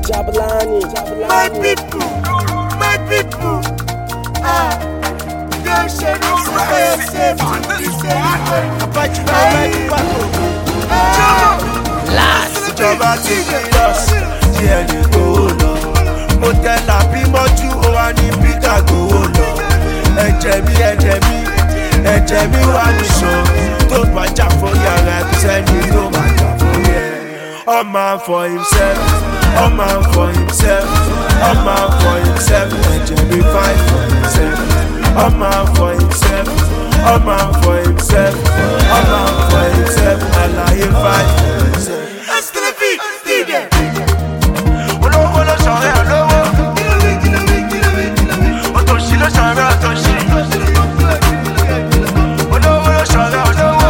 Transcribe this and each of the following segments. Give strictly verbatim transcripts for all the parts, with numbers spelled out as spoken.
Jabulani, My people, my people, ah, don't share no safe. Apache Apache Paco. Last, ìjọba ti serious tí ẹni gbowó lọ mo tẹ́lá bí mọ́jú ó wá ní bíkà gbowó lọ ẹ̀jẹ̀ mi ẹ̀jẹ̀ mi ẹ̀jẹ̀ mi wà nìṣàn tó bá jà fún yàrá ẹbí sẹ́ni tó bá jà fún yẹ. All man for himself, all man for himself, all man for himself, ẹ̀jẹ̀ mi fight for himself. All man for himself, all man for himself, all man for himself, àlàyé fight for himself. Escalavi, Dide. Olówó ló sọ̀rọ̀ olówó. Òtòṣì ló sọ̀rọ̀ òtòṣì. Olówó ló sọ̀rọ̀ olówó.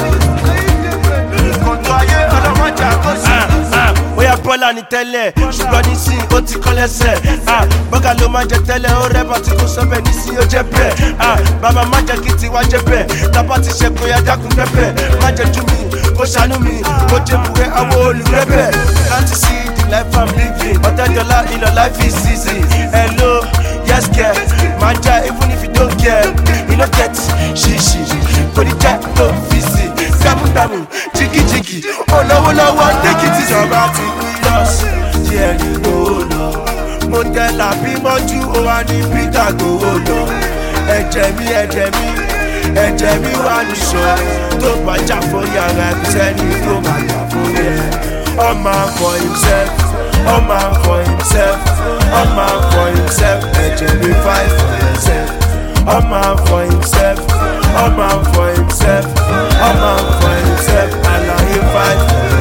Kòtò ayé ọlọ́mọjà kò sí. Bóyá bọ́lá ni tẹ́lẹ̀, ṣùgbọ́n nísìnyí ó ti kọ́ lẹ́sẹ̀. Bọ́gà ló máa jẹ tẹ́lẹ̀, ó rẹ́bà tí kò sọ́bẹ̀ nísìnyí ó jẹ́ bẹ́ẹ̀. Bàbá má jẹ́ kí tiwa jẹ́ bẹ́ẹ̀. Tábà ti ṣe kó yá dákun pẹ́pẹ́. Má jẹ́ jú mi, kó ṣàánú mi, kó jẹ́ bùrẹ́ àwọn olùrẹ́bẹ̀. Láti sí the life I'm living. Ọ̀tẹ́dọ́lá in your life is easy. Hello, yes girl, máa jẹ́ even if you don't care. You no get ṣíṣì, kò ní jẹ́ tó fi sí. Gbàmúgbàmù, jìgìjìgì, olówó lọ́wọ́ tẹ́kìtì. Ìjọba ti serious tí ẹni gbowó lọ. Mo tẹ́lá bí mọ́jú ó wá ní bíkà gbowó lọ. Ẹ̀jẹ̀ mi ẹ̀jẹ̀ mi ẹ̀jẹ̀ mi wà nìṣàn tó bá jà fún yàrá ẹbí sẹ́ni tó bá jà fún yẹ. All man for himself, all man for himself, all man for himself, ẹ̀jẹ̀ mi fight for himself. All man for himself, all man for himself, all man for himself, àlàyé fight for himself.